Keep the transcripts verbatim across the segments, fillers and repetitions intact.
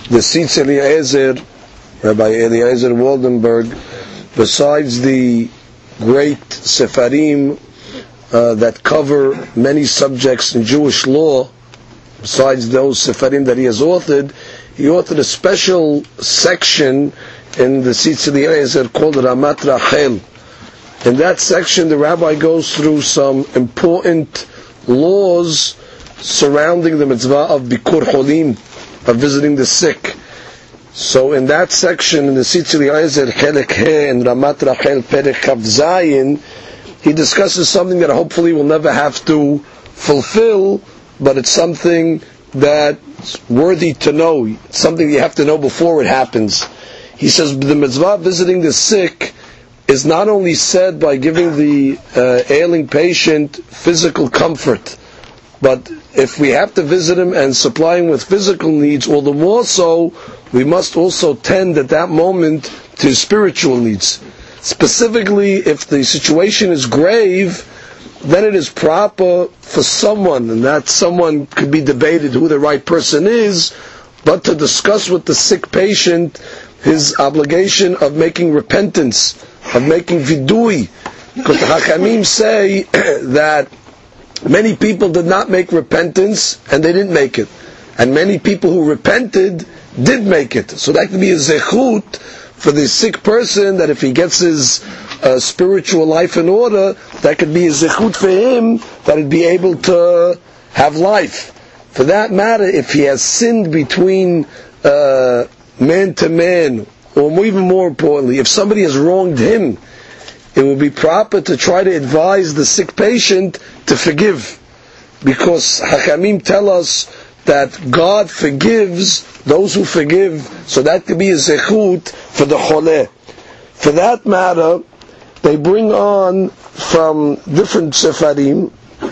the Tzitz Eliezer, Rabbi Eliezer Waldenberg, besides the great Sefarim uh, that cover many subjects in Jewish law, besides those Sefarim that he has authored, he authored a special section in the Tzitz Eliezer called Ramat Rachel. In that section, the rabbi goes through some important laws surrounding the mitzvah of Bikur Cholim, of visiting the sick. So in that section, in the Tzitz Eliezer Chelek He and Ramat Rachel Perek Kav Zayin, he discusses something that hopefully we'll never have to fulfill, but it's something that's worthy to know. It's something you have to know before it happens. He says the mitzvah visiting the sick is not only said by giving the uh, ailing patient physical comfort, but if we have to visit him and supply him with physical needs, all the more so, we must also tend at that moment to his spiritual needs. Specifically, if the situation is grave, then it is proper for someone, and that someone could be debated who the right person is, but to discuss with the sick patient his obligation of making repentance, of making vidui. Because the Hachamim say that many people did not make repentance and they didn't make it. And many people who repented did make it. So that could be a zechut for the sick person, that if he gets his uh, spiritual life in order, that could be a zechut for him, that he'd be able to have life. For that matter, if he has sinned between uh, man to man, or even more importantly, if somebody has wronged him, it would be proper to try to advise the sick patient to forgive. Because Hachamim tell us that God forgives those who forgive, so that could be a zechut for the choleh. For that matter, they bring on from different sefarim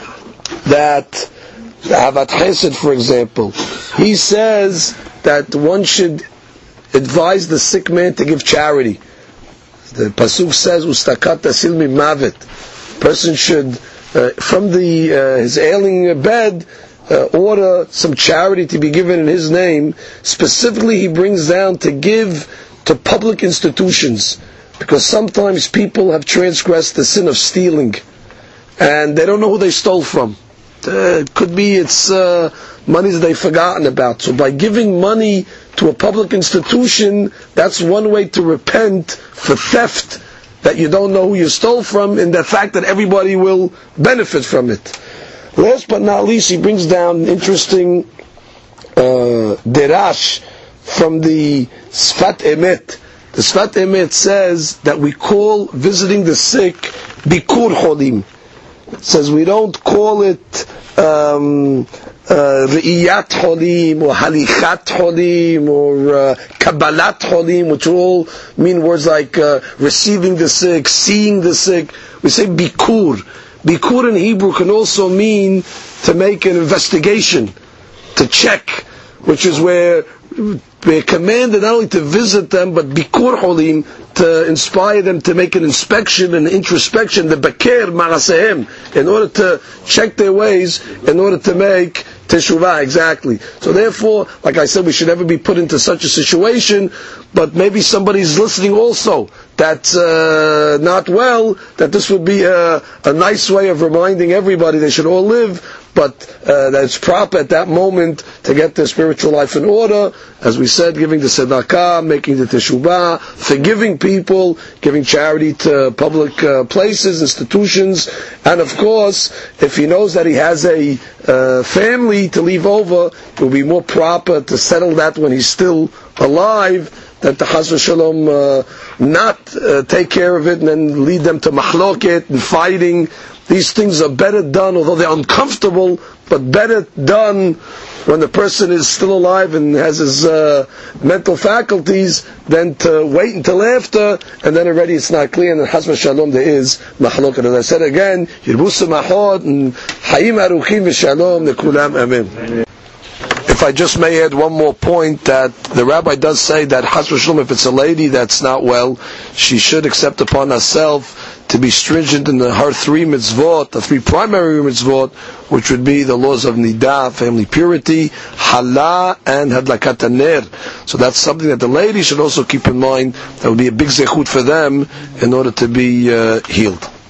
that Ahavat Chesed, for example, he says that one should advise the sick man to give charity. The pasuk says, "Ustakat tasil mimavet." Person should, uh, from the uh, his ailing bed, uh, order some charity to be given in his name. Specifically, he brings down to give to public institutions, because sometimes people have transgressed the sin of stealing, and they don't know who they stole from. Uh, it could be it's uh, money that they've forgotten about. So by giving money to a public institution, that's one way to repent for theft that you don't know who you stole from, and the fact that everybody will benefit from it. Last but not least, he brings down an interesting uh, derash from the Sfat Emet. The Sfat Emet says that we call visiting the sick Bikur Cholim. It says we don't call it um, uh, Re'iyat Cholim or Halichat Cholim or uh, Kabbalat Cholim, which all mean words like uh, receiving the sick, seeing the sick. We say Bikur. Bikur in Hebrew can also mean to make an investigation, to check, which is where we're commanded not only to visit them, but Bikur Cholim, to inspire them to make an inspection and introspection, the Baker Marasehem, in order to check their ways, in order to make Teshuvah, exactly. So therefore, like I said, we should never be put into such a situation, but maybe somebody's listening also that's uh, not well, that this would be a, a nice way of reminding everybody they should all live, but uh, that it's proper at that moment to get their spiritual life in order. As we said, giving the tzedakah, making the teshuvah, forgiving people, giving charity to public uh, places, institutions, and of course, if he knows that he has a uh, family to leave over, it will be more proper to settle that when he's still alive, that the Chas v'Shalom uh, not uh, take care of it and then lead them to mahloket and fighting. These things are better done, although they're uncomfortable, but better done when the person is still alive and has his uh, mental faculties, than to wait until after, and then already it's not clear, and then Chas v'Shalom there is mahloket. As I said again, Yirbusa Mahod and Hayim Aruchim v'Shalom Nekulam Amen. If I just may add one more point, that the rabbi does say that Chas v'Shalom, if it's a lady that's not well, she should accept upon herself to be stringent in the her three mitzvot, the three primary mitzvot, which would be the laws of nidah, family purity, hala, and hadlakat ner. So that's something that the ladies should also keep in mind. That would be a big zechut for them in order to be uh, healed.